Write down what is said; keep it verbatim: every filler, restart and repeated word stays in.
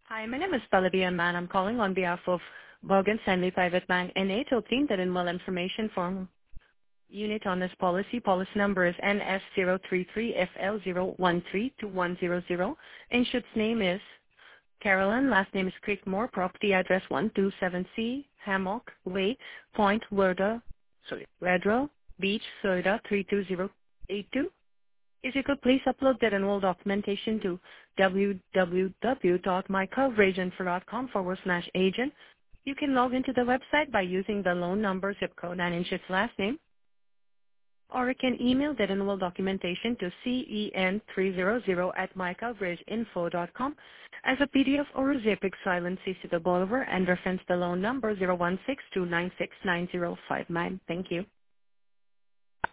Hi, my name is Pallavi Amman. I'm calling on behalf of Morgan Stanley Private Bank N A to obtain that enroll information form unit on this policy. Policy number is N S zero three three F L zero one three two one zero zero. Insured's name is Carolyn. Last name is Creekmore. Property address one two seven C Hammock Way, Point Werda, sorry, Redrow Beach, Florida three two zero eight two. If you could please upload that enrolled documentation to www.mycoveraginfo.com forward slash agent. You can log into the website by using the loan number, zip code, and insured's last name, or you can email that enrolled documentation to cen three hundred at mycoveraginfo.com as a P D F or a ZPIC file and C C the borrower and reference the loan number zero one six two nine six nine zero five nine. Thank you.